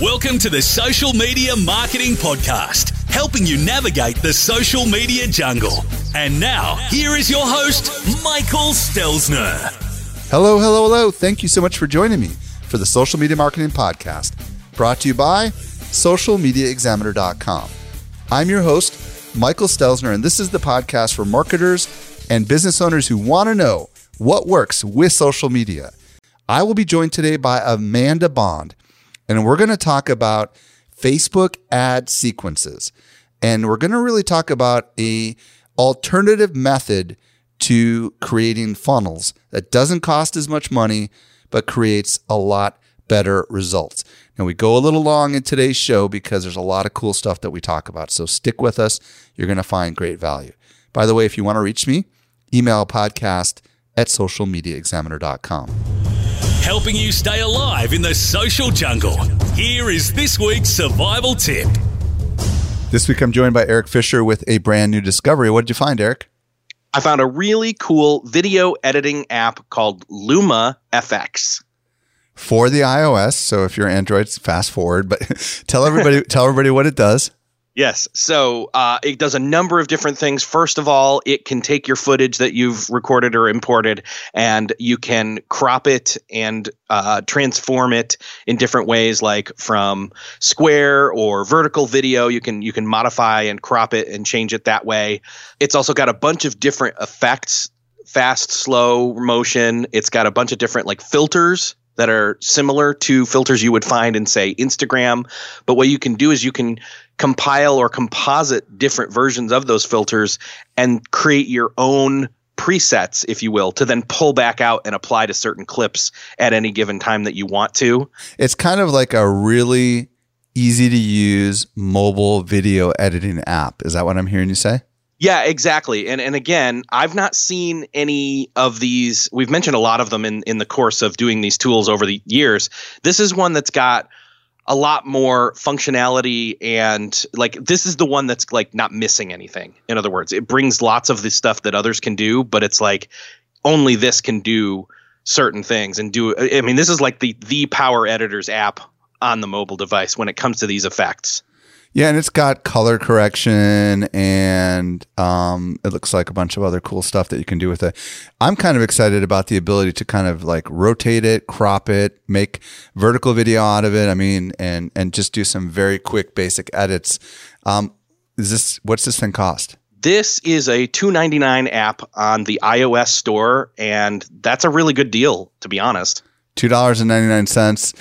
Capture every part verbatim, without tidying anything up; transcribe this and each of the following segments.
Welcome to the Social Media Marketing Podcast, helping you navigate the social media jungle. And now, here is your host, Michael Stelzner. Hello, hello, hello. Thank you so much for joining me for the Social Media Marketing Podcast, brought to you by social media examiner dot com. I'm your host, Michael Stelzner, and this is the podcast for marketers and business owners who want to know what works with social media. I will be joined today by Amanda Bond, and we're going to talk about Facebook ad sequences. And we're going to really talk about a alternative method to creating funnels that doesn't cost as much money, but creates a lot better results. Now, we go a little long in today's show because there's a lot of cool stuff that we talk about. So stick with us. You're going to find great value. By the way, if you want to reach me, email podcast at social media examiner dot com. Helping you stay alive in the social jungle. Here is this week's survival tip. This week, I'm joined by Eric Fisher with a brand new discovery. What did you find, Eric? I found a really cool video editing app called Luma F X. For the iOS, so if you're Android, fast forward. But tell everybody, tell everybody what it does. Yes. So uh, it does a number of different things. First of all, it can take your footage that you've recorded or imported, and you can crop it and uh, transform it in different ways, like from square or vertical video. You can you can modify and crop it and change it that way. It's also got a bunch of different effects, fast, slow motion. It's got a bunch of different like filters that are similar to filters you would find in, say, Instagram. But what you can do is you can compile or composite different versions of those filters and create your own presets, if you will, to then pull back out and apply to certain clips at any given time that you want to. It's kind of like a really easy to use mobile video editing app. Is that what I'm hearing you say? Yeah, exactly. And and again, I've not seen any of these. We've mentioned a lot of them in, in the course of doing these tools over the years. This is one that's got a lot more functionality, and like this is the one that's like not missing anything. In other words, it brings lots of the stuff that others can do, but it's like only this can do certain things and do. I mean, this is like the the Power Editors app on the mobile device when it comes to these effects. Yeah, and it's got color correction, and um, it looks like a bunch of other cool stuff that you can do with it. I'm kind of excited about the ability to kind of like rotate it, crop it, make vertical video out of it. I mean, and and just do some very quick basic edits. Um, is this what's this thing cost? This is a two ninety-nine app on the iOS store, and that's a really good deal, to be honest. two dollars and ninety-nine cents.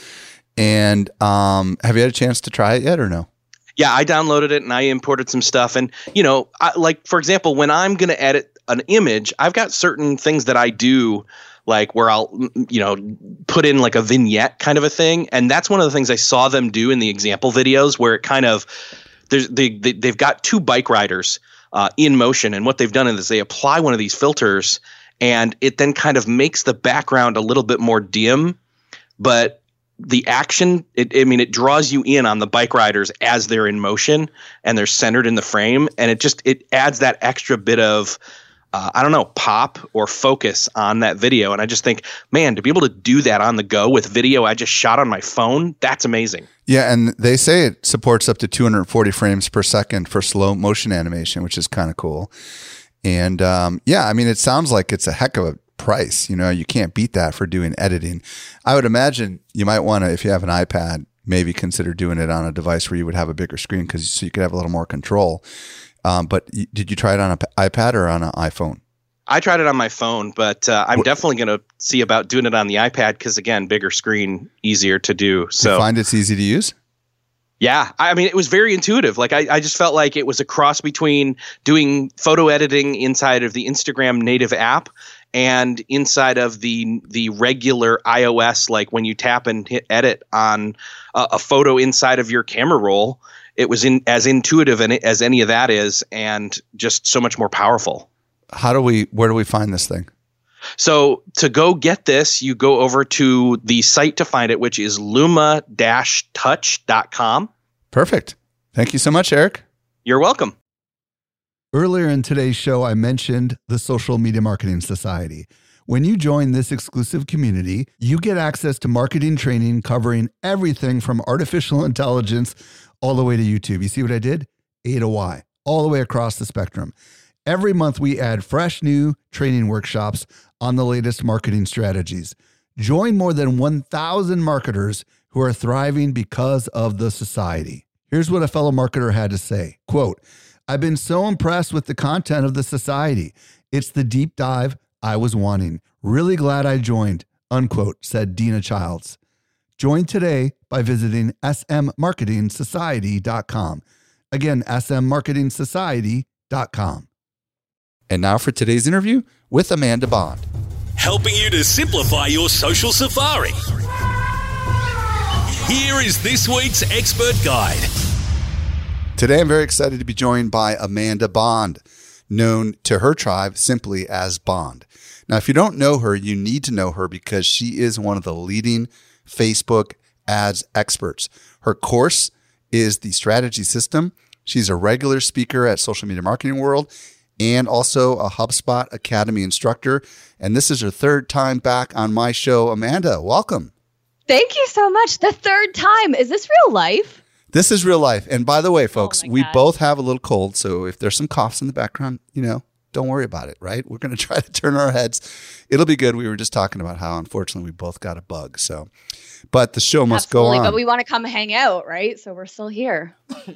And um, have you had a chance to try it yet or no? Yeah, I downloaded it and I imported some stuff. And, you know, I, like, for example, when I'm going to edit an image, I've got certain things that I do, like where I'll, you know, put in like a vignette kind of a thing. And that's one of the things I saw them do in the example videos, where it kind of there's they, they they've got two bike riders uh, in motion. And what they've done is they apply one of these filters, and it then kind of makes the background a little bit more dim, but the action, it, I mean, it draws you in on the bike riders as they're in motion and they're centered in the frame. And it just, it adds that extra bit of, uh, I don't know, pop or focus on that video. And I just think, man, to be able to do that on the go with video I just shot on my phone, that's amazing. Yeah, and they say it supports up to two hundred forty frames per second for slow motion animation, which is kind of cool. And um, yeah, I mean, it sounds like it's a heck of a price. You know, you can't beat that for doing editing. I would imagine you might want to, if you have an iPad, maybe consider doing it on a device where you would have a bigger screen, because so you could have a little more control. Um, but y- did you try it on an iPad or on an iPhone? I tried it on my phone, but uh, I'm what? definitely going to see about doing it on the iPad because, again, bigger screen, easier to do. So you find it's easy to use? Yeah, I mean, it was very intuitive. Like, I, I just felt like it was a cross between doing photo editing inside of the Instagram native app and inside of the the regular iOS, like when you tap and hit edit on a, a photo inside of your camera roll. It was in as intuitive as any of that is, and just so much more powerful. How do we? Where do we find this thing? So to go get this, you go over to the site to find it, which is luma dash touch dot com. Perfect. Thank you so much, Eric. You're welcome. Earlier in today's show, I mentioned the Social Media Marketing Society. When you join this exclusive community, you get access to marketing training covering everything from artificial intelligence all the way to YouTube. You see what I did? A to Y, all the way across the spectrum. Every month, we add fresh new training workshops on the latest marketing strategies. Join more than one thousand marketers who are thriving because of the society. Here's what a fellow marketer had to say. Quote, "I've been so impressed with the content of the society. It's the deep dive I was wanting. Really glad I joined," unquote, said Dina Childs. Join today by visiting s m marketing society dot com. Again, s m marketing society dot com. And now for today's interview with Amanda Bond. Helping you to simplify your social safari. Here is this week's expert guide. Today, I'm very excited to be joined by Amanda Bond, known to her tribe simply as Bond. Now, if you don't know her, you need to know her because she is one of the leading Facebook ads experts. Her course is the Strategy System. She's a regular speaker at Social Media Marketing World and also a HubSpot Academy instructor. And this is her third time back on my show. Amanda, welcome. Thank you so much. The third time. Is this real life? This is real life. And by the way, folks, oh we gosh. both have a little cold. So if there's some coughs in the background, you know, don't worry about it, right? We're going to try to turn our heads. It'll be good. We were just talking about how, unfortunately, we both got a bug. So, but the show must Absolutely, go on. But we want to come hang out, right? So we're still here.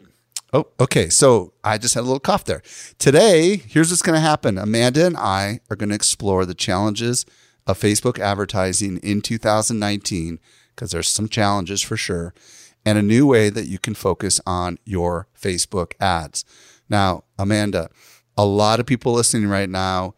Oh, okay. So I just had a little cough there. Today, here's what's going to happen. Amanda and I are going to explore the challenges of Facebook advertising in two thousand nineteen, because there's some challenges for sure, and a new way that you can focus on your Facebook ads. Now, Amanda, a lot of people listening right now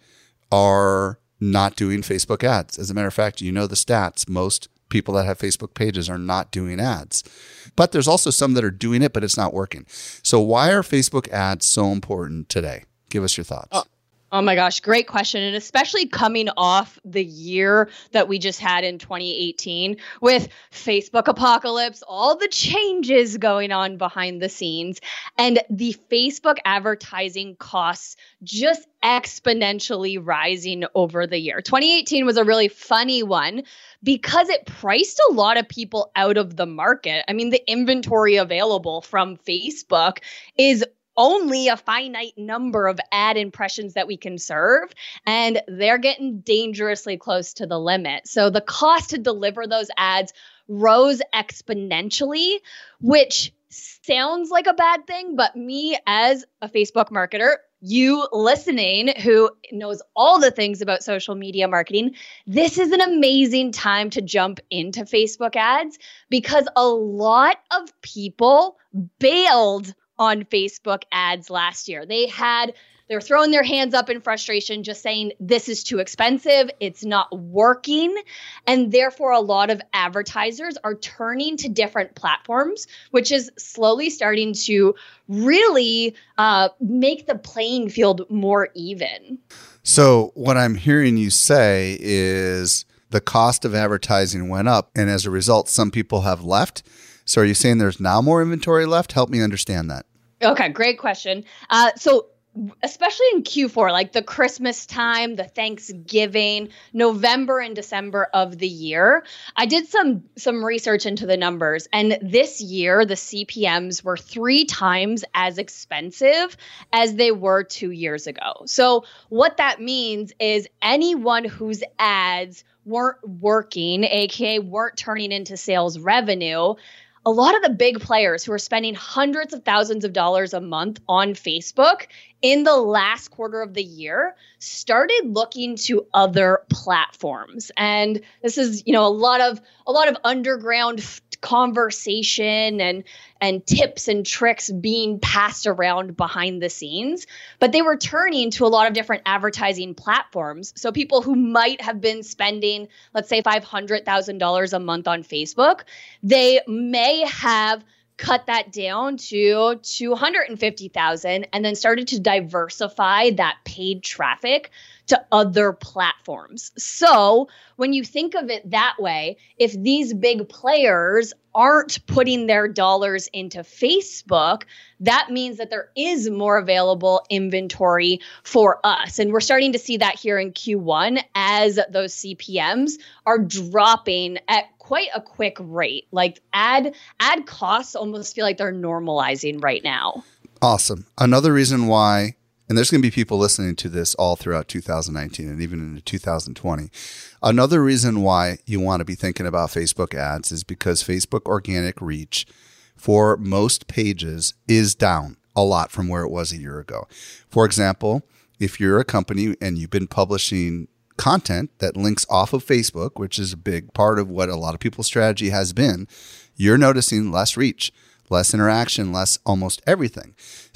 are not doing Facebook ads. As a matter of fact, you know the stats. Most people that have Facebook pages are not doing ads. But there's also some that are doing it, but it's not working. So why are Facebook ads so important today? Give us your thoughts. Oh. Oh my gosh, great question. And especially coming off the year that we just had in twenty eighteen with Facebook apocalypse, all the changes going on behind the scenes, and the Facebook advertising costs just exponentially rising over the year. twenty eighteen was a really funny one because it priced a lot of people out of the market. I mean, the inventory available from Facebook is only a finite number of ad impressions that we can serve, and they're getting dangerously close to the limit. So the cost to deliver those ads rose exponentially, which sounds like a bad thing, but me as a Facebook marketer, you listening who knows all the things about social media marketing, this is an amazing time to jump into Facebook ads because a lot of people bailed on Facebook ads last year. They had, they were throwing their hands up in frustration, just saying, this is too expensive, it's not working. And therefore, a lot of advertisers are turning to different platforms, which is slowly starting to really uh, make the playing field more even. So what I'm hearing you say is the cost of advertising went up, and as a result, some people have left. So are you saying there's now more inventory left? Help me understand that. Okay, great question. Uh, so especially in Q four, like the Christmas time, the Thanksgiving, November and December of the year, I did some some research into the numbers. And this year, the C P Ms were three times as expensive as they were two years ago. So what that means is anyone whose ads weren't working, aka weren't turning into sales revenue, a lot of the big players who are spending hundreds of thousands of dollars a month on Facebook in the last quarter of the year started looking to other platforms. And this is, you know, a lot of a lot of underground f- conversation and and tips and tricks being passed around behind the scenes, but they were turning to a lot of different advertising platforms. So people who might have been spending, let's say five hundred thousand dollars a month on Facebook, they may have cut that down to two hundred fifty thousand and then started to diversify that paid traffic to other platforms. So when you think of it that way, if these big players aren't putting their dollars into Facebook, that means that there is more available inventory for us. And we're starting to see that here in Q one as those C P Ms are dropping at quite a quick rate. Like ad ad costs almost feel like they're normalizing right now. Awesome. Another reason why, and there's going to be people listening to this all throughout two thousand nineteen and even into two thousand twenty. Another reason why you want to be thinking about Facebook ads is because Facebook organic reach for most pages is down a lot from where it was a year ago. For example, if you're a company and you've been publishing content that links off of Facebook, which is a big part of what a lot of people's strategy has been, you're noticing less reach, less interaction, less almost everything.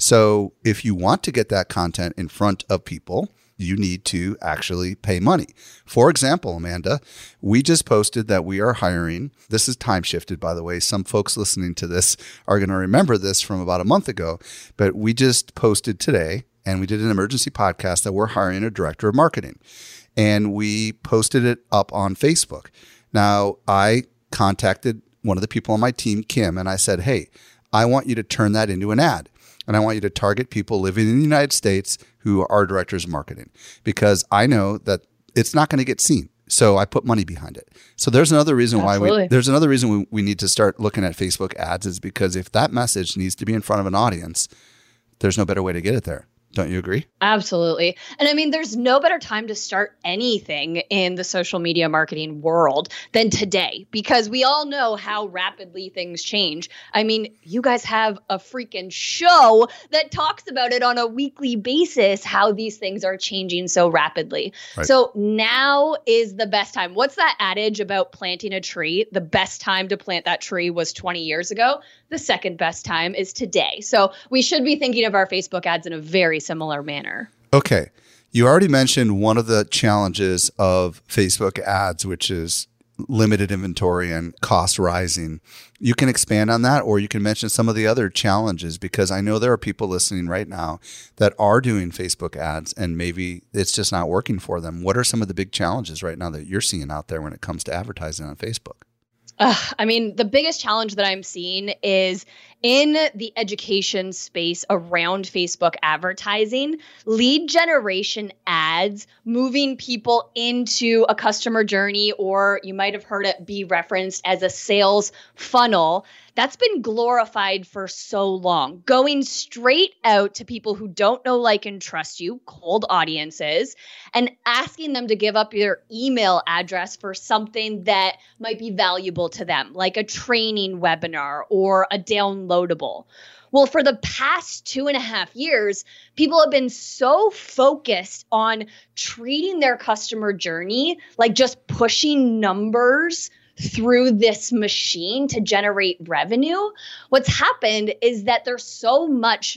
So if you want to get that content in front of people, you need to actually pay money. For example, Amanda, we just posted that we are hiring. This is time shifted, by the way. Some folks listening to this are going to remember this from about a month ago, but we just posted today and we did an emergency podcast that we're hiring a director of marketing. And we posted it up on Facebook. Now, I contacted one of the people on my team, Kim, and I said, hey, I want you to turn that into an ad. And I want you to target people living in the United States who are directors of marketing, because I know that it's not going to get seen. So I put money behind it. So there's another reason Absolutely. why we, there's another reason we, we need to start looking at Facebook ads, is because if that message needs to be in front of an audience, there's no better way to get it there. Don't you agree? Absolutely. And I mean, there's no better time to start anything in the social media marketing world than today, because we all know how rapidly things change. I mean, you guys have a freaking show that talks about it on a weekly basis, how these things are changing so rapidly. Right. So now is the best time. What's that adage about planting a tree? The best time to plant that tree was twenty years ago. The second best time is today. So we should be thinking of our Facebook ads in a very similar manner. Okay. You already mentioned one of the challenges of Facebook ads, which is limited inventory and cost rising. You can expand on that, or you can mention some of the other challenges, because I know there are people listening right now that are doing Facebook ads and maybe it's just not working for them. What are some of the big challenges right now that you're seeing out there when it comes to advertising on Facebook? Uh, I mean, the biggest challenge that I'm seeing is in the education space around Facebook advertising, lead generation ads, moving people into a customer journey, or you might have heard it be referenced as a sales funnel. That's been glorified for so long, going straight out to people who don't know, like, and trust you, cold audiences, and asking them to give up your email address for something that might be valuable to them, like a training webinar or a downloadable. Well, for the past two and a half years, people have been so focused on treating their customer journey like just pushing numbers through this machine to generate revenue. What's happened is that there's so much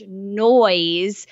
noise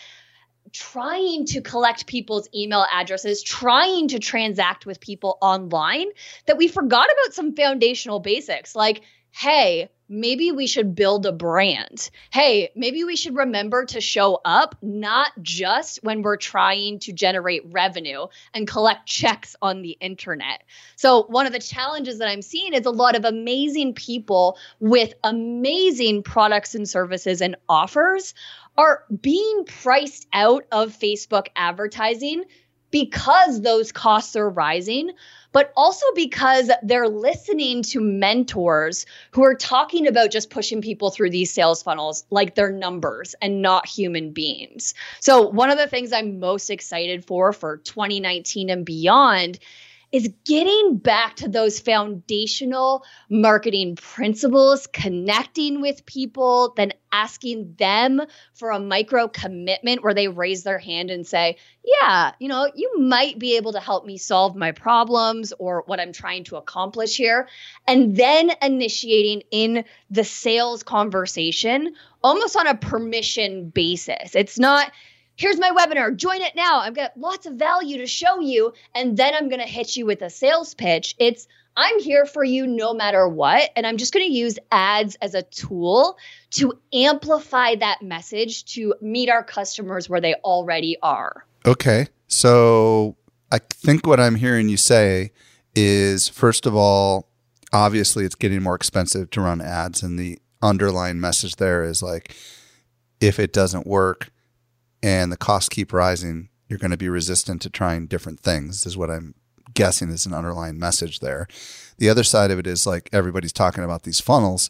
trying to collect people's email addresses, trying to transact with people online, that we forgot about some foundational basics like, hey, maybe we should build a brand. Hey, maybe we should remember to show up, not just when we're trying to generate revenue and collect checks on the internet. So one of the challenges that I'm seeing is a lot of amazing people with amazing products and services and offers are being priced out of Facebook advertising because those costs are rising, but also because they're listening to mentors who are talking about just pushing people through these sales funnels like they're numbers and not human beings. So one of the things I'm most excited for for twenty nineteen and beyond is getting back to those foundational marketing principles, connecting with people, then asking them for a micro commitment where they raise their hand and say, yeah, you know, you might be able to help me solve my problems or what I'm trying to accomplish here. And then initiating in the sales conversation almost on a permission basis. It's not, here's my webinar, join it now. I've got lots of value to show you, and then I'm going to hit you with a sales pitch. It's, I'm here for you no matter what. And I'm just going to use ads as a tool to amplify that message to meet our customers where they already are. Okay. So I think what I'm hearing you say is, first of all, obviously it's getting more expensive to run ads. And the underlying message there is like, if it doesn't work and the costs keep rising, you're going to be resistant to trying different things, is what I'm guessing is an underlying message there. The other side of it is like everybody's talking about these funnels,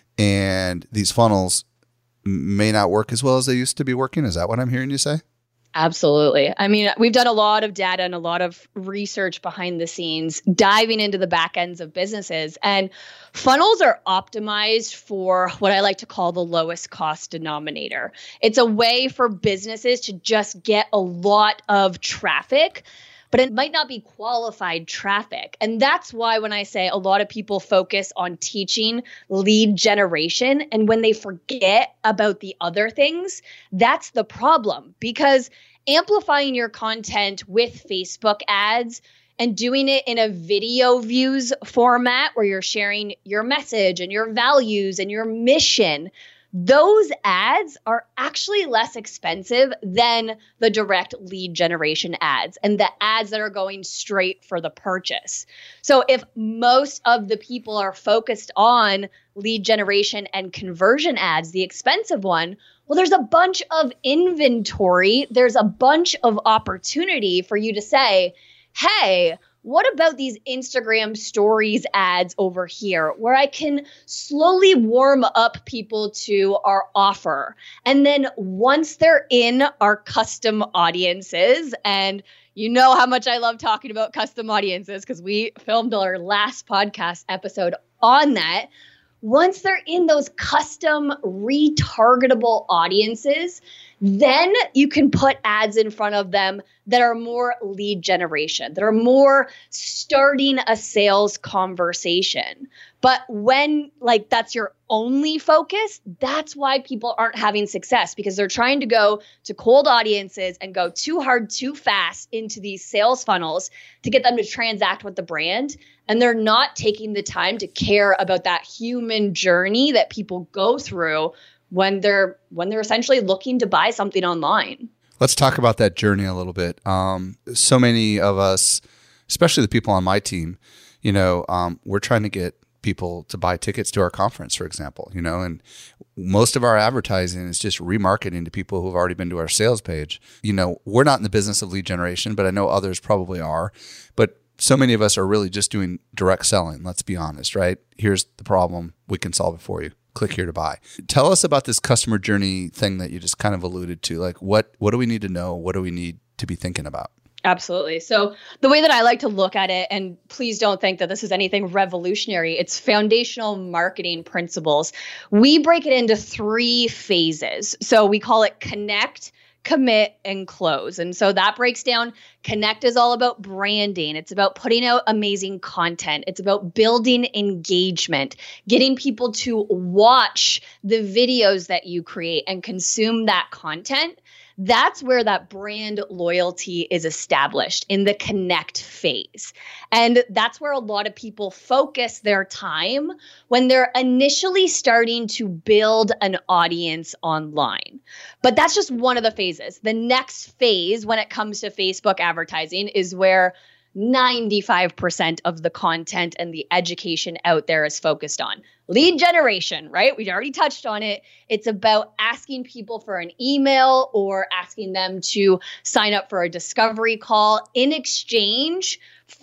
and these funnels may not work as well as they used to be working. Is that what I'm hearing you say? Absolutely. I mean, we've done a lot of data and a lot of research behind the scenes, diving into the back ends of businesses. And funnels are optimized for what I like to call the lowest cost denominator. It's a way for businesses to just get a lot of traffic, but it might not be qualified traffic. And that's why when I say a lot of people focus on teaching lead generation, and when they forget about the other things, that's the problem. Because amplifying your content with Facebook ads and doing it in a video views format where you're sharing your message and your values and your mission, those ads are actually less expensive than the direct lead generation ads and the ads that are going straight for the purchase. So if most of the people are focused on lead generation and conversion ads, the expensive one, well, there's a bunch of inventory. There's a bunch of opportunity for you to say, hey, what about these Instagram stories ads over here where I can slowly warm up people to our offer? And then once they're in our custom audiences, and you know how much I love talking about custom audiences because we filmed our last podcast episode on that. Once they're in those custom retargetable audiences, then you can put ads in front of them that are more lead generation, that are more starting a sales conversation. But when like that's your only focus, that's why people aren't having success, because they're trying to go to cold audiences and go too hard, too fast into these sales funnels to get them to transact with the brand. And they're not taking the time to care about that human journey that people go through when they're when they're essentially looking to buy something online. Let's talk about that journey a little bit. Um, so many of us, especially the people on my team, you know, um, we're trying to get people to buy tickets to our conference, for example, you know, and most of our advertising is just remarketing to people who've already been to our sales page. You know, we're not in the business of lead generation, but I know others probably are. But so many of us are really just doing direct selling. Let's be honest, right? Here's the problem. We can solve it for you. Click here to buy. Tell us about this customer journey thing that you just kind of alluded to. Like, what, what do we need to know? What do we need to be thinking about? Absolutely. So the way that I like to look at it, and please don't think that this is anything revolutionary, it's foundational marketing principles. We break it into three phases. So we call it connect, commit, and close. And so that breaks down. Connect is all about branding. It's about putting out amazing content. It's about building engagement, getting people to watch the videos that you create and consume that content. That's where that brand loyalty is established, in the connect phase. And that's where a lot of people focus their time when they're initially starting to build an audience online. But that's just one of the phases. The next phase when it comes to Facebook advertising is where ninety-five percent of the content and the education out there is focused on. Lead generation, right? We already touched on it. It's about asking people for an email or asking them to sign up for a discovery call in exchange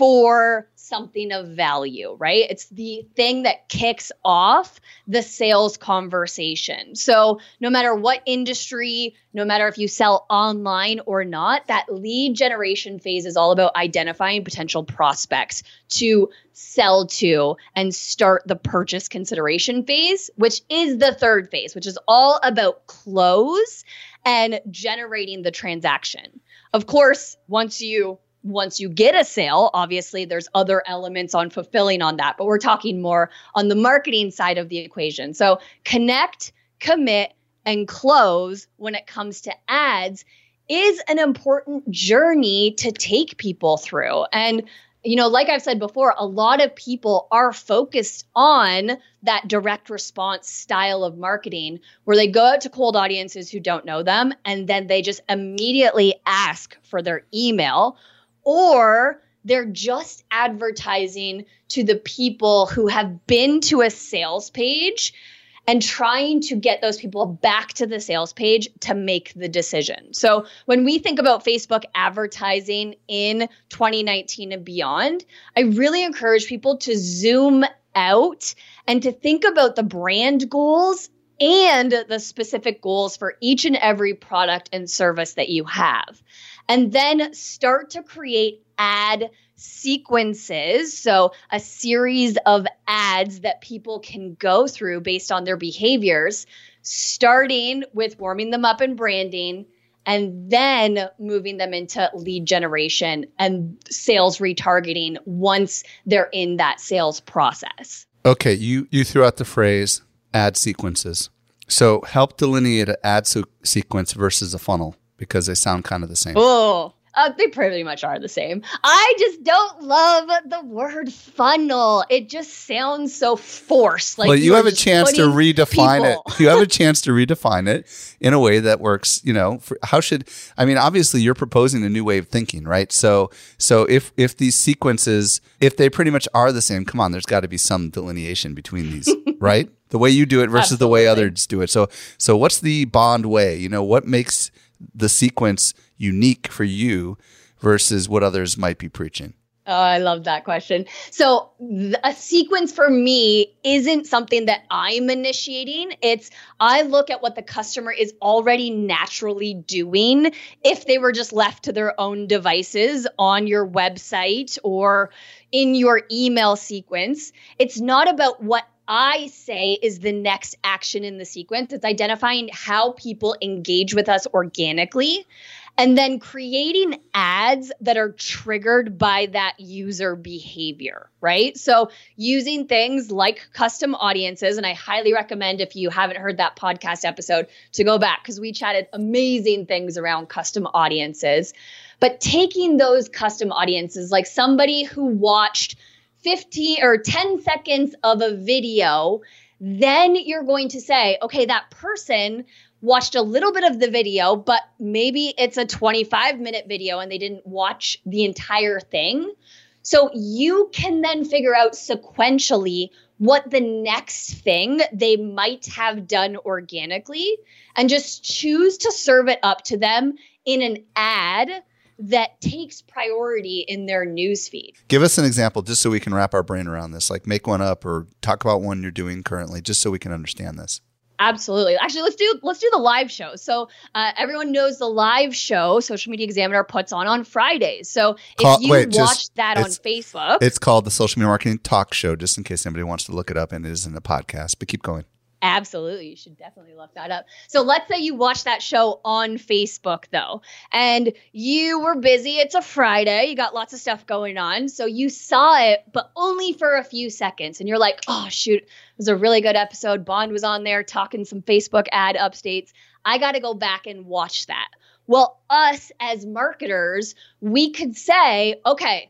for something of value, right? It's the thing that kicks off the sales conversation. So no matter what industry, no matter if you sell online or not, that lead generation phase is all about identifying potential prospects to sell to and start the purchase consideration phase, which is the third phase, which is all about close and generating the transaction. Of course, once you Once you get a sale, obviously there's other elements on fulfilling on that, but we're talking more on the marketing side of the equation. So connect, commit, and close when it comes to ads is an important journey to take people through. And you know, like I've said before, a lot of people are focused on that direct response style of marketing where they go out to cold audiences who don't know them and then they just immediately ask for their email, or they're just advertising to the people who have been to a sales page and trying to get those people back to the sales page to make the decision. So when we think about Facebook advertising in twenty nineteen and beyond, I really encourage people to zoom out and to think about the brand goals and the specific goals for each and every product and service that you have. And then start to create ad sequences. So a series of ads that people can go through based on their behaviors, starting with warming them up and branding, and then moving them into lead generation and sales retargeting once they're in that sales process. Okay, you, you threw out the phrase ad sequences. So help delineate an ad se- sequence versus a funnel, because they sound kind of the same. Oh, uh, they pretty much are the same. I just don't love the word funnel. It just sounds so forced. Like well, you, you have a chance to redefine people. it. You have a chance to redefine it in a way that works. You know, for, how should I mean? Obviously, you're proposing a new way of thinking, right? So, so if if these sequences, if they pretty much are the same, come on, there's got to be some delineation between these, right? The way you do it versus Absolutely. the way others do it. So, so what's the Bond way? You know, what makes the sequence unique for you versus what others might be preaching? Oh, I love that question. So th- a sequence for me isn't something that I'm initiating. It's I look at what the customer is already naturally doing if they were just left to their own devices on your website or in your email sequence. It's not about what I say is the next action in the sequence. It's identifying how people engage with us organically and then creating ads that are triggered by that user behavior, right? So using things like custom audiences, and I highly recommend if you haven't heard that podcast episode to go back because we chatted amazing things around custom audiences. But taking those custom audiences, like somebody who watched fifteen or ten seconds of a video, then you're going to say, okay, that person watched a little bit of the video, but maybe it's a twenty-five minute video and they didn't watch the entire thing. So you can then figure out sequentially what the next thing they might have done organically and just choose to serve it up to them in an ad that takes priority in their newsfeed. Give us an example just so we can wrap our brain around this, like make one up or talk about one you're doing currently, just so we can understand this. Absolutely. Actually, let's do let's do the live show. So uh, everyone knows the live show Social Media Examiner puts on on Fridays. So if Call, you wait, watch just, that on Facebook. It's called the Social Media Marketing Talk Show, just in case anybody wants to look it up, and it isn't a podcast, but keep going. Absolutely. You should definitely look that up. So let's say you watch that show on Facebook, though, and you were busy. It's a Friday. You got lots of stuff going on. So you saw it, but only for a few seconds. And you're like, oh, shoot, it was a really good episode. Bond was on there talking some Facebook ad updates. I got to go back and watch that. Well, us as marketers, we could say, okay,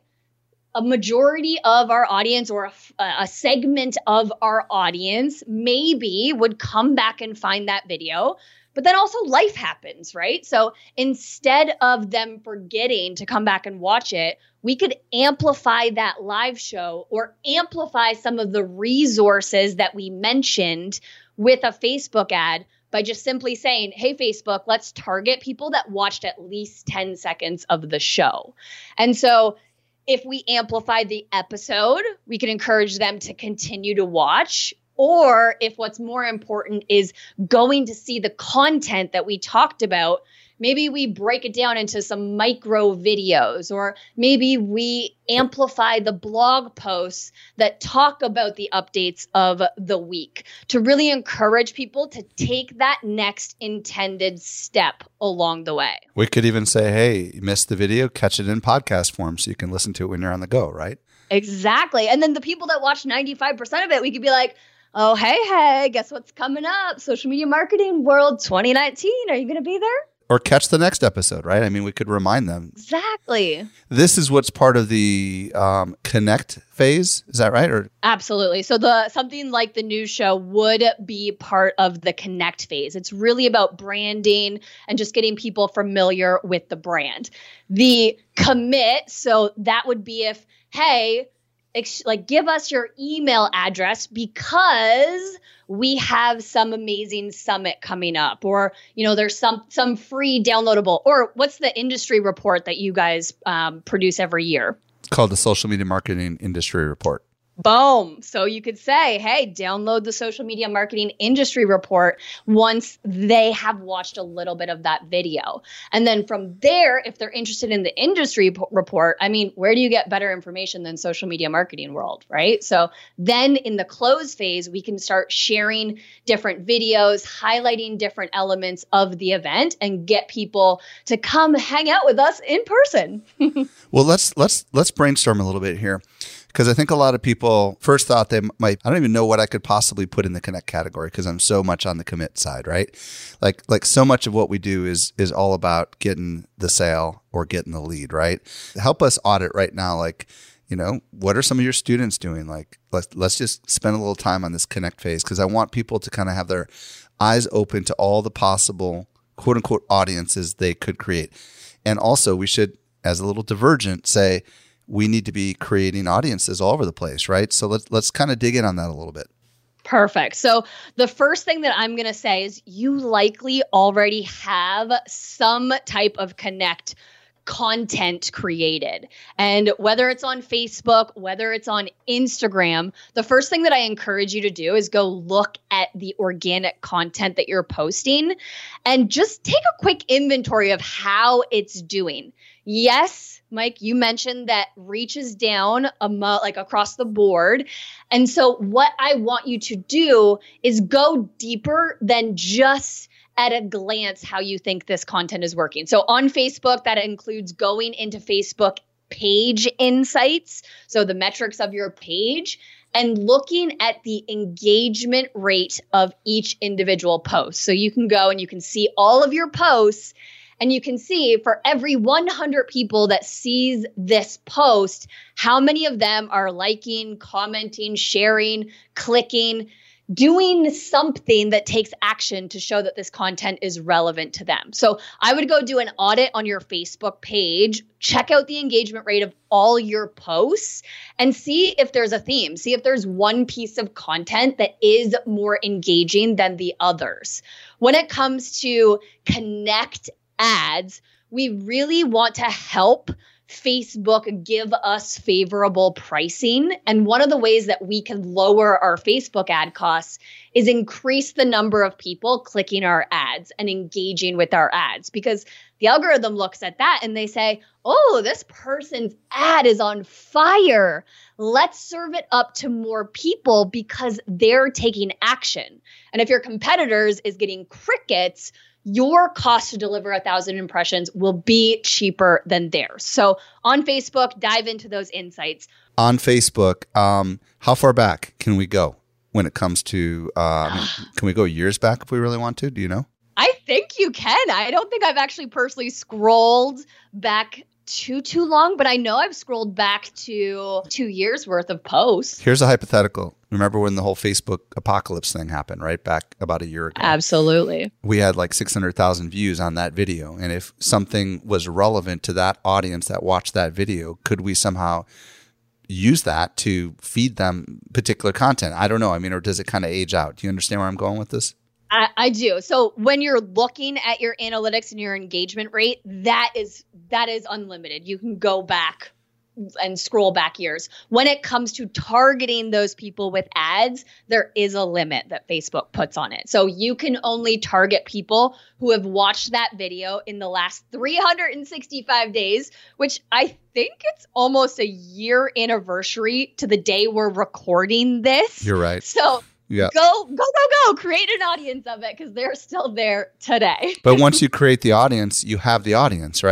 a majority of our audience or a, a segment of our audience maybe would come back and find that video, but then also life happens, right? So instead of them forgetting to come back and watch it, we could amplify that live show or amplify some of the resources that we mentioned with a Facebook ad by just simply saying, hey, Facebook, let's target people that watched at least ten seconds of the show. And so if we amplify the episode, we can encourage them to continue to watch. Or if what's more important is going to see the content that we talked about, maybe we break it down into some micro videos, or maybe we amplify the blog posts that talk about the updates of the week to really encourage people to take that next intended step along the way. We could even say, hey, you missed the video, catch it in podcast form so you can listen to it when you're on the go, right? Exactly. And then the people that watch ninety-five percent of it, we could be like, oh, hey, hey, guess what's coming up? Social Media Marketing World twenty nineteen. Are you going to be there? or catch the next episode, right? I mean, we could remind them. Exactly. This is what's part of the um, connect phase. Is that right? Or Absolutely. So the something like the news show would be part of the connect phase. It's really about branding and just getting people familiar with the brand. The commit, so that would be if, hey, ex- like give us your email address because we have some amazing summit coming up, or, you know, there's some some free downloadable, or what's the industry report that you guys um, produce every year? It's called the Social Media Marketing Industry Report. Boom. So you could say, hey, download the social media marketing industry report once they have watched a little bit of that video. And then from there, if they're interested in the industry p- report, I mean, where do you get better information than social media marketing world, right? So then in the close phase, we can start sharing different videos, highlighting different elements of the event and get people to come hang out with us in person. Well, let's let's let's brainstorm a little bit here. Because I think a lot of people first thought they might, I don't even know what I could possibly put in the connect category because I'm so much on the commit side, right? Like like so much of what we do is is all about getting the sale or getting the lead, right? Help us audit right now, like, you know, what are some of your students doing? Like, let's, let's just spend a little time on this connect phase because I want people to kind of have their eyes open to all the possible quote unquote audiences they could create. And also we should, as a little divergent, say, we need to be creating audiences all over the place, right? So let's let's kind of dig in on that a little bit. Perfect. So the first thing that I'm going to say is you likely already have some type of connect content created. And whether it's on Facebook, whether it's on Instagram, the first thing that I encourage you to do is go look at the organic content that you're posting and just take a quick inventory of how it's doing. Yes, Mike, you mentioned that reach is down um, like across the board. And so what I want you to do is go deeper than just at a glance how you think this content is working. So on Facebook, that includes going into Facebook page insights, so the metrics of your page, and looking at the engagement rate of each individual post. So you can go and you can see all of your posts. And you can see for every one hundred people that sees this post, how many of them are liking, commenting, sharing, clicking, doing something that takes action to show that this content is relevant to them. So I would go do an audit on your Facebook page, check out the engagement rate of all your posts, and see if there's a theme. See if there's one piece of content that is more engaging than the others. When it comes to connect ads, we really want to help Facebook give us favorable pricing. And one of the ways that we can lower our Facebook ad costs is increase the number of people clicking our ads and engaging with our ads, because the algorithm looks at that and they say, oh, this person's ad is on fire. Let's serve it up to more people because they're taking action. And if your competitors is getting crickets, your cost to deliver a thousand impressions will be cheaper than theirs. So on Facebook, dive into those insights. On Facebook, um, how far back can we go when it comes to, uh, I mean, can we go years back if we really want to? Do you know? I think you can. I don't think I've actually personally scrolled back too, too long, but I know I've scrolled back to two years worth of posts. Here's a hypothetical. Remember when the whole Facebook apocalypse thing happened, right? Back about a year ago. Absolutely. We had like six hundred thousand views on that video. And if something was relevant to that audience that watched that video, could we somehow use that to feed them particular content? I don't know. I mean, or does it kind of age out? Do you understand where I'm going with this? I, I do. So when you're looking at your analytics and your engagement rate, that is that is unlimited. You can go back and scroll back years. When it comes to targeting those people with ads, there is a limit that Facebook puts on it. So you can only target people who have watched that video in the last three hundred sixty-five days, which I think it's almost a year anniversary to the day we're recording this. You're right. So yeah. Go, go, go, go. Create an audience of it because they're still there today. But once you create the audience, you have the audience, right?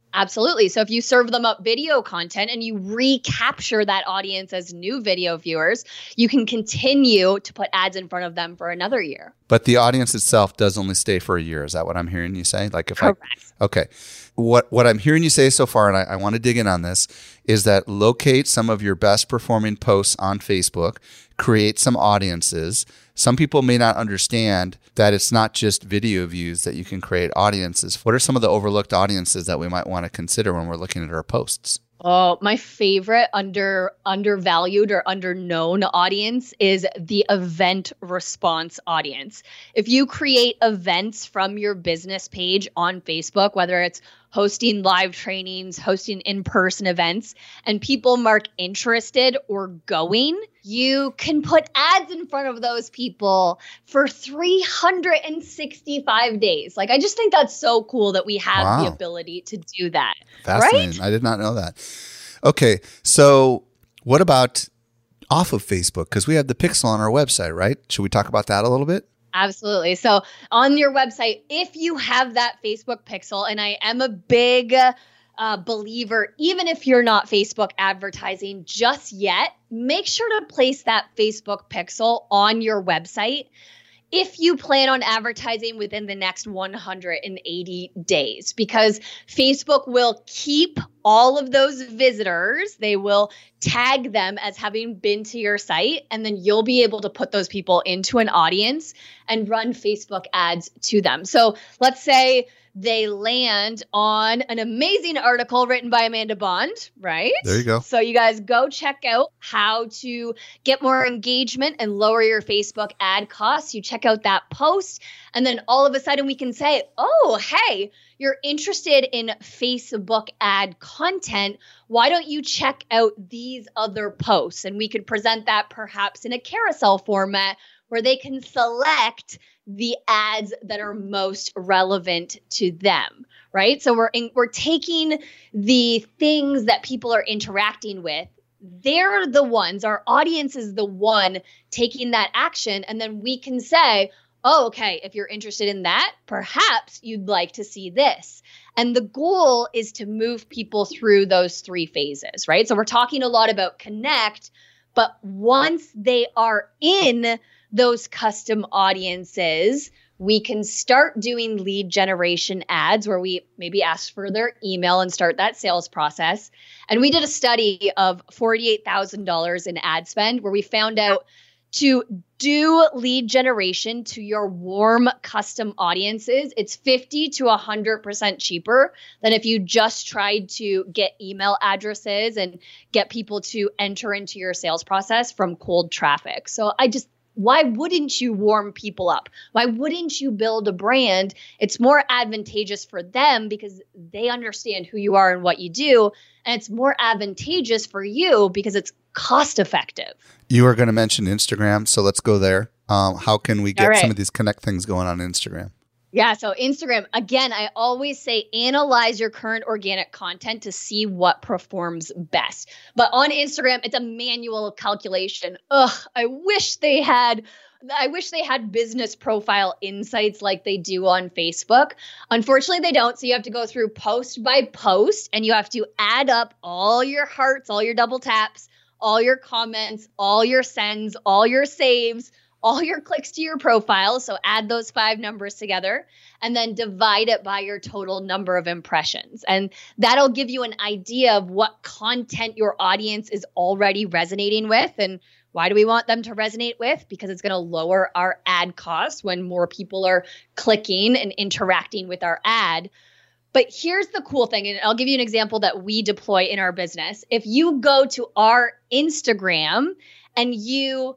Absolutely. So if you serve them up video content and you recapture that audience as new video viewers, you can continue to put ads in front of them for another year. But the audience itself does only stay for a year. Is that what I'm hearing you say? Like if Correct. I, okay. What what I'm hearing you say so far, and I, I want to dig in on this, is that locate some of your best performing posts on Facebook, create some audiences. Some people may not understand that it's not just video views that you can create audiences. What are some of the overlooked audiences that we might want to consider when we're looking at our posts? Oh, my favorite under undervalued or underknown audience is the event response audience. If you create events from your business page on Facebook, whether it's hosting live trainings, hosting in-person events, and people mark interested or going, you can put ads in front of those people for three hundred sixty-five days. Like, I just think that's so cool that we have Wow. the ability to do that. Fascinating. Right? I did not know that. Okay. So what about off of Facebook? Because we have the pixel on our website, right? Should we talk about that a little bit? Absolutely. So on your website, if you have that Facebook pixel, and I am a big uh, believer, even if you're not Facebook advertising just yet, make sure to place that Facebook pixel on your website if you plan on advertising within the next one hundred eighty days, because Facebook will keep all of those visitors. They will tag them as having been to your site, and then you'll be able to put those people into an audience and run Facebook ads to them. So let's say they land on an amazing article written by Amanda Bond, right? There you go. So you guys go check out how to get more engagement and lower your Facebook ad costs. You check out that post, and then all of a sudden we can say, oh, hey, you're interested in Facebook ad content. Why don't you check out these other posts? And we could present that perhaps in a carousel format where they can select the ads that are most relevant to them, right? So we're in, we're taking the things that people are interacting with. They're the ones, our audience is the one taking that action. And then we can say, oh, okay, if you're interested in that, perhaps you'd like to see this. And the goal is to move people through those three phases, right? So we're talking a lot about connect, but once they are in those custom audiences, we can start doing lead generation ads where we maybe ask for their email and start that sales process. And we did a study of forty-eight thousand dollars in ad spend where we found out to do lead generation to your warm custom audiences, it's fifty to one hundred percent cheaper than if you just tried to get email addresses and get people to enter into your sales process from cold traffic. So I just Why wouldn't you warm people up? Why wouldn't you build a brand? It's more advantageous for them because they understand who you are and what you do. And it's more advantageous for you because it's cost effective. You are going to mention Instagram, so let's go there. Um, how can we get All right. some of these connect things going on Instagram? Yeah, so Instagram, again, I always say analyze your current organic content to see what performs best. But on Instagram, it's a manual calculation. Ugh, I wish they had I wish they had business profile insights like they do on Facebook. Unfortunately, they don't. So you have to go through post by post and you have to add up all your hearts, all your double taps, all your comments, all your sends, all your saves, all your clicks to your profile. So add those five numbers together and then divide it by your total number of impressions. And that'll give you an idea of what content your audience is already resonating with. And why do we want them to resonate with? Because it's going to lower our ad costs when more people are clicking and interacting with our ad. But here's the cool thing, and I'll give you an example that we deploy in our business. If you go to our Instagram and you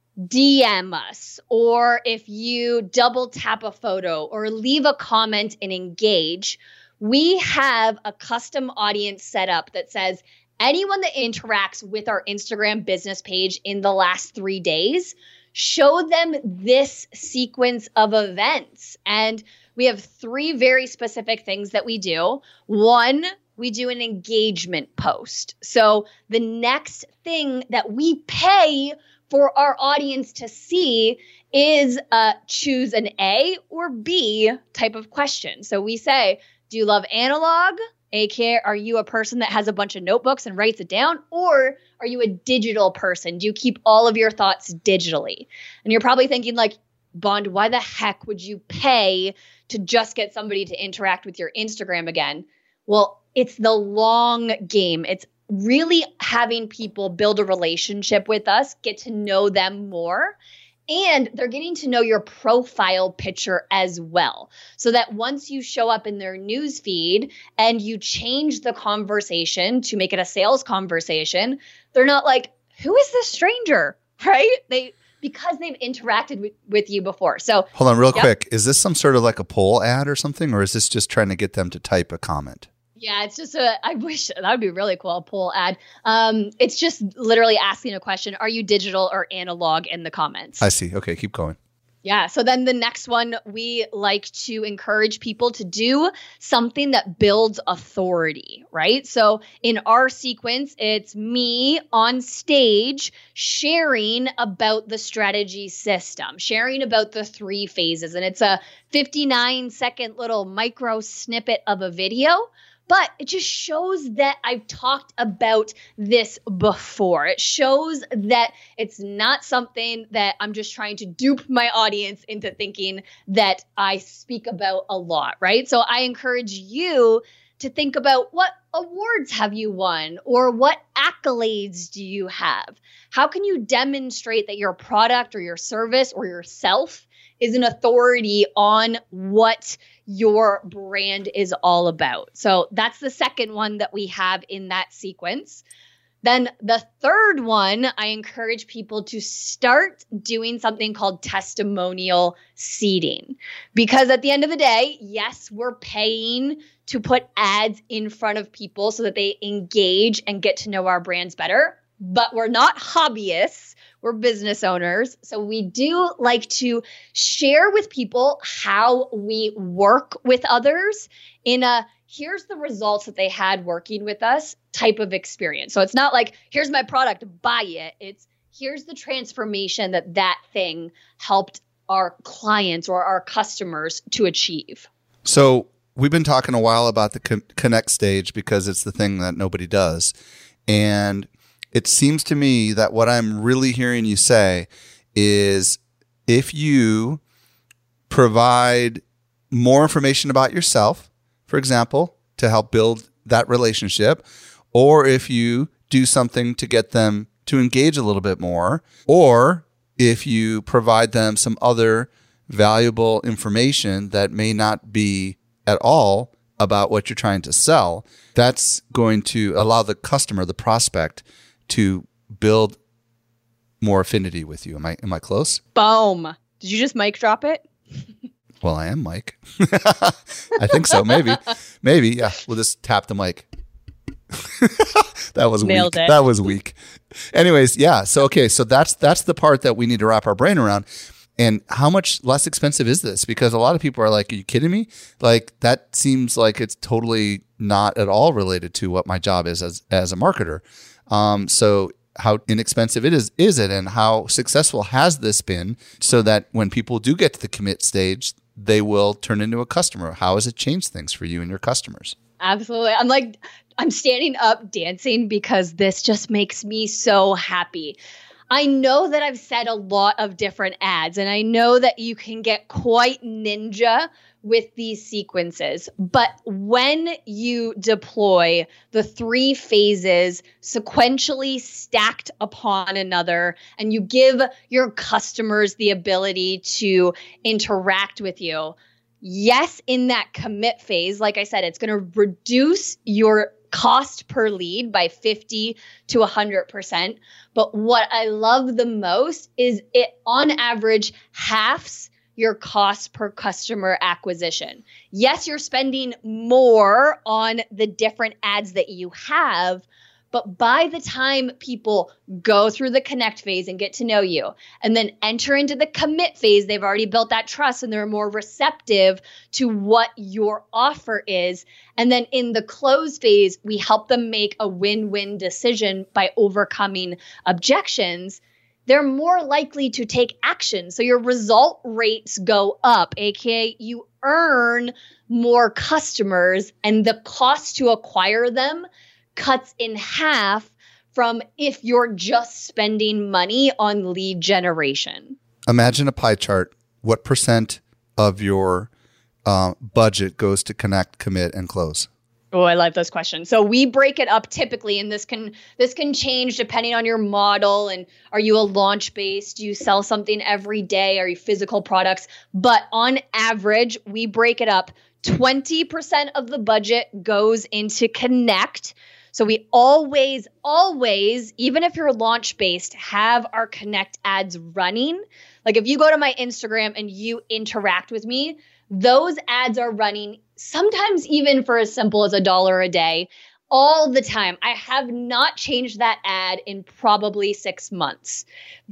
D M us, or if you double tap a photo or leave a comment and engage, we have a custom audience set up that says anyone that interacts with our Instagram business page in the last three days, show them this sequence of events. And we have three very specific things that we do. One, we do an engagement post. So the next thing that we pay for our audience to see is uh, choose an A or B type of question. So we say, do you love analog, A K A, are you a person that has a bunch of notebooks and writes it down? Or are you a digital person? Do you keep all of your thoughts digitally? And you're probably thinking like, Bond, why the heck would you pay to just get somebody to interact with your Instagram again? Well, it's the long game. It's really having people build a relationship with us, get to know them more, and they're getting to know your profile picture as well. So that once you show up in their news feed and you change the conversation to make it a sales conversation, they're not like, who is this stranger, right? They because they've interacted with, with you before. So hold on real yep. quick. Is this some sort of like a poll ad or something, or is this just trying to get them to type a comment? Yeah, it's just a, I wish that would be really cool, a poll ad. Um, it's just literally asking a question. Are you digital or analog in the comments? I see. Okay, keep going. Yeah. So then the next one, we like to encourage people to do something that builds authority, right? So in our sequence, it's me on stage sharing about the strategy system, sharing about the three phases. And it's a fifty-nine second little micro snippet of a video. But it just shows that I've talked about this before. It shows that it's not something that I'm just trying to dupe my audience into thinking that I speak about a lot, right? So I encourage you to think about what awards have you won or what accolades do you have? How can you demonstrate that your product or your service or yourself is an authority on what your brand is all about? So that's the second one that we have in that sequence. Then the third one, I encourage people to start doing something called testimonial seeding. Because at the end of the day, yes, we're paying to put ads in front of people so that they engage and get to know our brands better. But we're not hobbyists. We're business owners. So we do like to share with people how we work with others in a here's the results that they had working with us type of experience. So it's not like, here's my product, buy it. It's here's the transformation that that thing helped our clients or our customers to achieve. So we've been talking a while about the con- connect stage because it's the thing that nobody does. And it seems to me that what I'm really hearing you say is if you provide more information about yourself, for example, to help build that relationship, or if you do something to get them to engage a little bit more, or if you provide them some other valuable information that may not be at all about what you're trying to sell, that's going to allow the customer, the prospect, to build more affinity with you. Am I am I close? Boom. Did you just mic drop it? Well, I am Mike. I think so. Maybe. Maybe. Yeah. We'll just tap the mic. That was Nailed weak. it. That was weak. Anyways, yeah. So okay, so that's that's the part that we need to wrap our brain around. And how much less expensive is this? Because a lot of people are like, are you kidding me? Like that seems like it's totally not at all related to what my job is as as a marketer. Um, so how inexpensive it is, is it? And how successful has this been so that when people do get to the commit stage, they will turn into a customer? How has it changed things for you and your customers? Absolutely. I'm like, I'm standing up dancing because this just makes me so happy. I know that I've said a lot of different ads, and I know that you can get quite ninja with these sequences. But when you deploy the three phases sequentially stacked upon another, and you give your customers the ability to interact with you, yes, in that commit phase, like I said, it's going to reduce your cost per lead by fifty to one hundred percent. But what I love the most is it on average halves your cost per customer acquisition. Yes, you're spending more on the different ads that you have, but by the time people go through the connect phase and get to know you and then enter into the commit phase, they've already built that trust and they're more receptive to what your offer is. And then in the close phase, we help them make a win-win decision by overcoming objections. they're more likely to take action. So your result rates go up, aka you earn more customers and the cost to acquire them cuts in half from if you're just spending money on lead generation. Imagine a pie chart. What percent of your uh, budget goes to connect, commit, and close? Oh, I love those questions. So we break it up typically, and this can this can change depending on your model. And are you a launch based? Do you sell something every day? Are you physical products? But on average, we break it up. twenty percent of the budget goes into connect. So we always, always, even if you're launch based, have our connect ads running. Like if you go to my Instagram and you interact with me, those ads are running sometimes even for as simple as a dollar a day all the time. I have not changed that ad in probably six months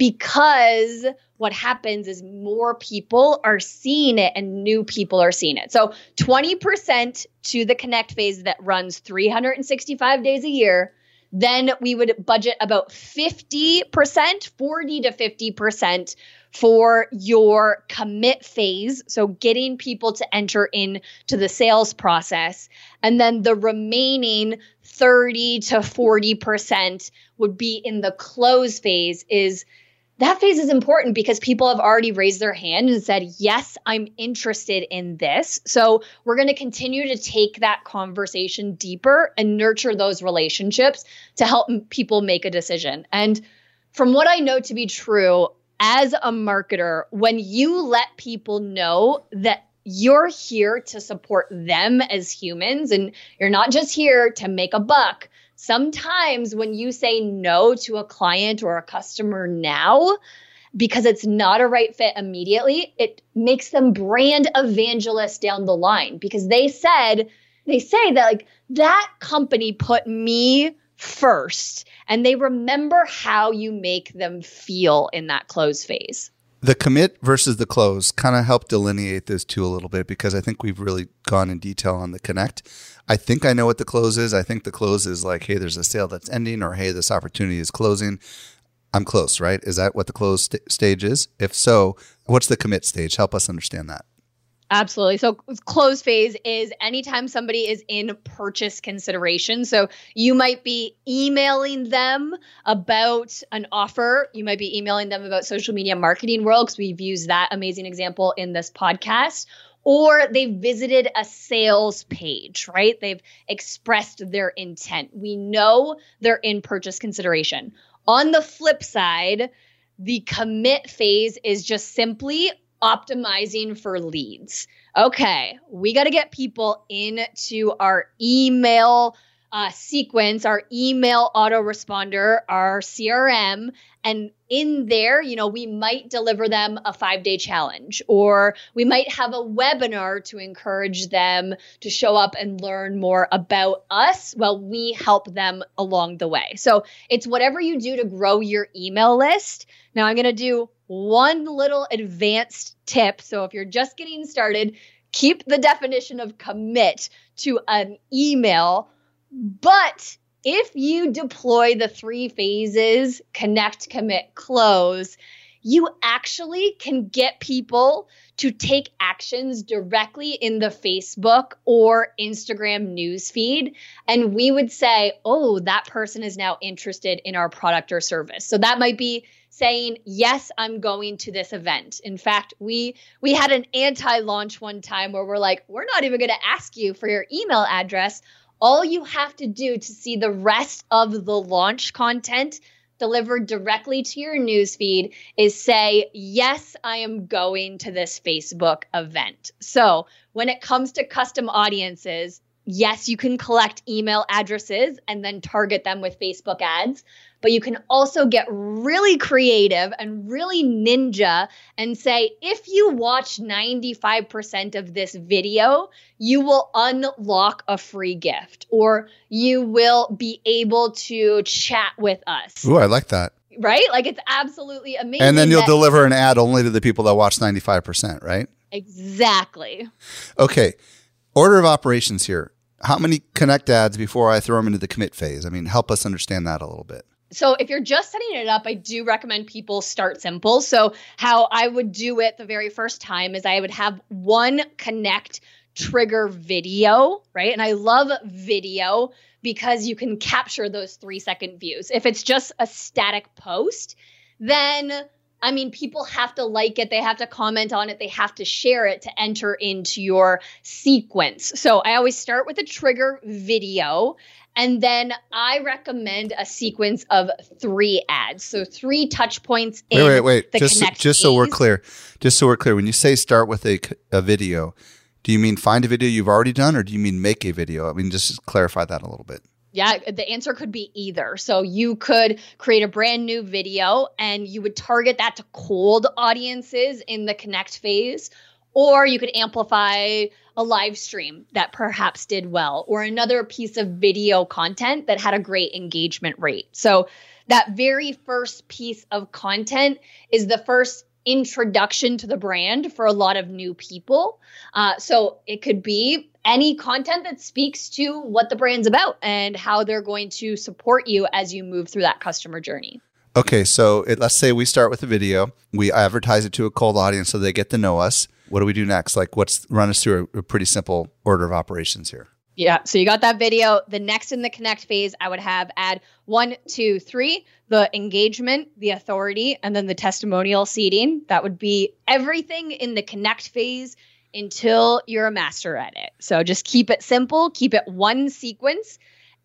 because what happens is more people are seeing it and new people are seeing it. So twenty percent to the connect phase that runs three hundred sixty-five days a year. Then we would budget about fifty percent, forty to fifty percent for your commit phase. So getting people to enter into the sales process. And then the remaining thirty to forty percent would be in the close phase. Is that phase is important because people have already raised their hand and said, yes, I'm interested in this. So we're going to continue to take that conversation deeper and nurture those relationships to help people make a decision. And from what I know to be true, as a marketer, when you let people know that you're here to support them as humans and you're not just here to make a buck, sometimes when you say no to a client or a customer now, because it's not a right fit immediately, it makes them brand evangelists down the line because they said, they say that like that company put me first and they remember how you make them feel in that close phase. The commit versus the close kind of help delineate those two a little bit because I think we've really gone in detail on the connect. I think I know what the close is. I think the close is like, hey, there's a sale that's ending or hey, this opportunity is closing. I'm close, right? Is that what the close st- stage is? If so, what's the commit stage? Help us understand that. Absolutely. So close phase is anytime somebody is in purchase consideration. So you might be emailing them about an offer. You might be emailing them about social media marketing world because we've used that amazing example in this podcast. Or they visited a sales page, right? They've expressed their intent. We know they're in purchase consideration. On the flip side, the commit phase is just simply optimizing for leads. Okay, we got to get people into our email uh, sequence, our email autoresponder, our C R M. And in there, you know, we might deliver them a five-day challenge, or we might have a webinar to encourage them to show up and learn more about us while we help them along the way. So it's whatever you do to grow your email list. Now I'm going to do one little advanced tip. So if you're just getting started, keep the definition of commit to an email. But if you deploy the three phases, connect, commit, close, you actually can get people to take actions directly in the Facebook or Instagram newsfeed. And we would say, oh, that person is now interested in our product or service. So that might be saying, yes, I'm going to this event. In fact, we we had an anti-launch one time where we're like, we're not even going to ask you for your email address. All you have to do to see the rest of the launch content delivered directly to your newsfeed is say, yes, I am going to this Facebook event. So when it comes to custom audiences, yes, you can collect email addresses and then target them with Facebook ads, but you can also get really creative and really ninja and say, if you watch ninety-five percent of this video, you will unlock a free gift or you will be able to chat with us. Ooh, I like that. Right? Like it's absolutely amazing. And then you'll deliver an ad only to the people that watch ninety-five percent, right? Exactly. Okay. Order of operations here. How many connect ads before I throw them into the commit phase? I mean, help us understand that a little bit. So if you're just setting it up, I do recommend people start simple. So how I would do it the very first time is I would have one connect trigger video, right? And I love video because you can capture those three second views. If it's just a static post, then I mean, people have to like it. They have to comment on it. They have to share it to enter into your sequence. So I always start with a trigger video. And then I recommend a sequence of three ads. So three touch points in wait, wait, wait. the just, Connect just so we're phase. clear, just so we're clear, when you say start with a, a video, do you mean find a video you've already done, or do you mean make a video? I mean, just clarify that a little bit. Yeah, the answer could be either. So you could create a brand new video and you would target that to cold audiences in the Connect phase, or you could amplify a live stream that perhaps did well, or another piece of video content that had a great engagement rate. So that very first piece of content is the first introduction to the brand for a lot of new people. Uh, so it could be any content that speaks to what the brand's about and how they're going to support you as you move through that customer journey. Okay, so it, let's say we start with a video. We advertise it to a cold audience so they get to know us. What do we do next? Like, what's run us through a, a pretty simple order of operations here. Yeah, so you got that video. The next in the Connect phase, I would have add one, two, three, the engagement, the authority, and then the testimonial seeding. That would be everything in the Connect phase until you're a master at it. So just keep it simple, keep it one sequence.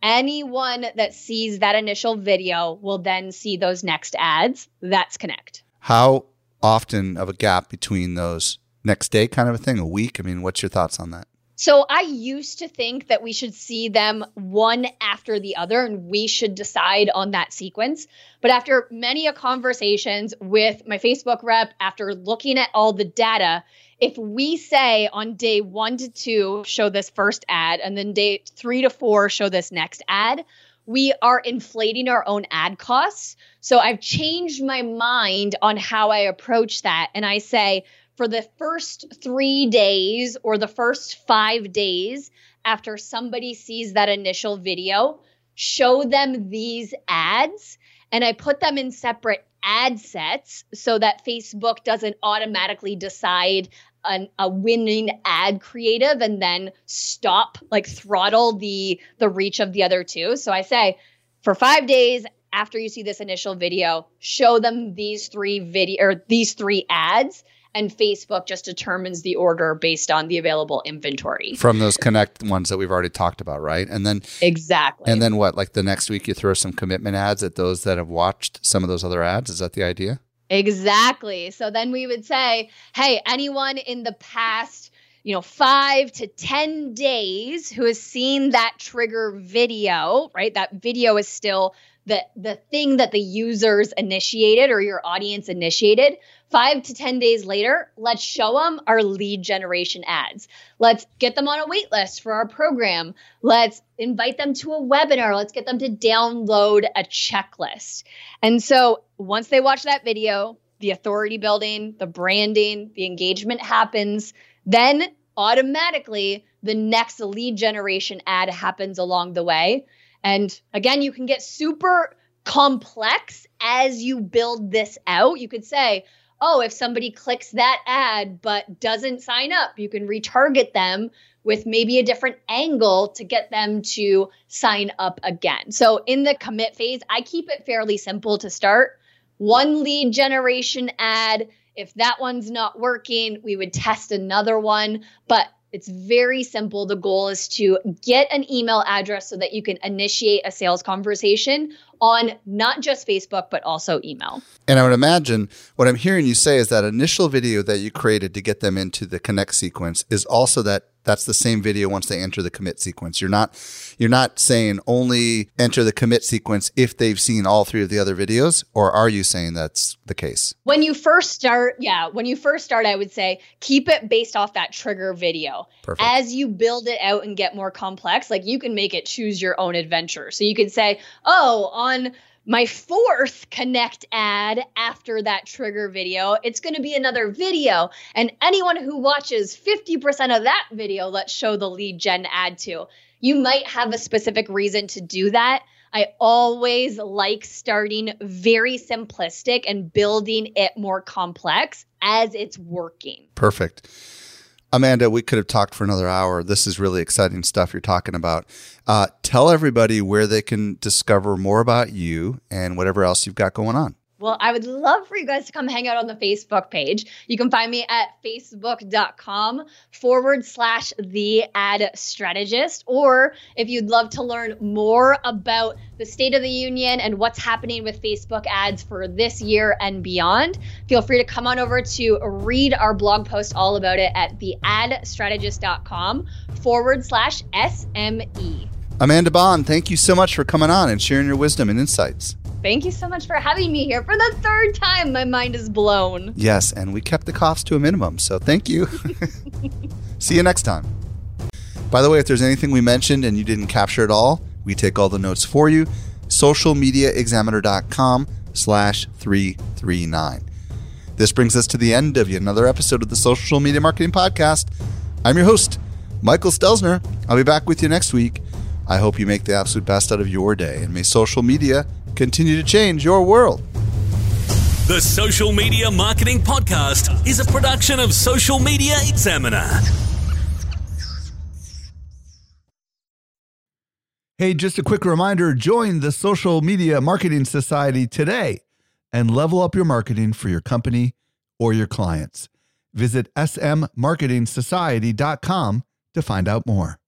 Anyone that sees that initial video will then see those next ads. That's Connect. How often of a gap between those? Next day kind of a thing, a week? I mean, what's your thoughts on that? So I used to think that we should see them one after the other and we should decide on that sequence. But after many a conversations with my Facebook rep, after looking at all the data, if we say on day one to two, show this first ad, and then day three to four, show this next ad, we are inflating our own ad costs. So I've changed my mind on how I approach that. And I say, for the first three days or the first five days after somebody sees that initial video, show them these ads. And I put them in separate ad sets so that Facebook doesn't automatically decide an, a winning ad creative and then stop, like throttle the, the reach of the other two. So I say, for five days after you see this initial video, show them these three video or these three ads. And Facebook just determines the order based on the available inventory. From those Connect ones that we've already talked about, right? And then Exactly. And then what? Like the next week you throw some commitment ads at those that have watched some of those other ads? Is that the idea? Exactly. So then we would say, hey, anyone in the past, you know, five to ten days who has seen that trigger video, right? That video is still the, the thing that the users initiated or your audience initiated. Five to ten days later, let's show them our lead generation ads. Let's get them on a wait list for our program. Let's invite them to a webinar. Let's get them to download a checklist. And so once they watch that video, the authority building, the branding, the engagement happens, then automatically the next lead generation ad happens along the way. And again, you can get super complex as you build this out. You could say, oh, if somebody clicks that ad but doesn't sign up, you can retarget them with maybe a different angle to get them to sign up again. So in the commit phase, I keep it fairly simple to start. One lead generation ad. If that one's not working, we would test another one. But it's very simple. The goal is to get an email address so that you can initiate a sales conversation on not just Facebook, but also email. And I would imagine what I'm hearing you say is that initial video that you created to get them into the Connect sequence is also that that's the same video once they enter the commit sequence. You're not you're not saying only enter the commit sequence if they've seen all three of the other videos, or are you saying that's the case? When you first start, yeah, when you first start, I would say keep it based off that trigger video. Perfect. As you build it out and get more complex, like you can make it choose your own adventure. So you could say, oh, on my fourth Connect ad after that trigger video, it's going to be another video. And anyone who watches fifty percent of that video, let's show the lead gen ad to. You might have a specific reason to do that. I always like starting very simplistic and building it more complex as it's working. Perfect. Amanda, we could have talked for another hour. This is really exciting stuff you're talking about. Uh, tell everybody where they can discover more about you and whatever else you've got going on. Well, I would love for you guys to come hang out on the Facebook page. You can find me at facebook.com forward slash the ad strategist. Or if you'd love to learn more about the State of the Union and what's happening with Facebook ads for this year and beyond, feel free to come on over to read our blog post all about it at theadstrategist.com forward slash SME. Amanda Bond, thank you so much for coming on and sharing your wisdom and insights. Thank you so much for having me here for the third time. My mind is blown. Yes, and we kept the coughs to a minimum, so thank you. See you next time. By the way, if there's anything we mentioned and you didn't capture it all, we take all the notes for you. socialmediaexaminer.com slash 339. This brings us to the end of yet another episode of the Social Media Marketing Podcast. I'm your host, Michael Stelzner. I'll be back with you next week. I hope you make the absolute best out of your day, and may social media continue to change your world. The Social Media Marketing Podcast is a production of Social Media Examiner. Hey, just a quick reminder, join the Social Media Marketing Society today and level up your marketing for your company or your clients. Visit s m marketing society dot com to find out more.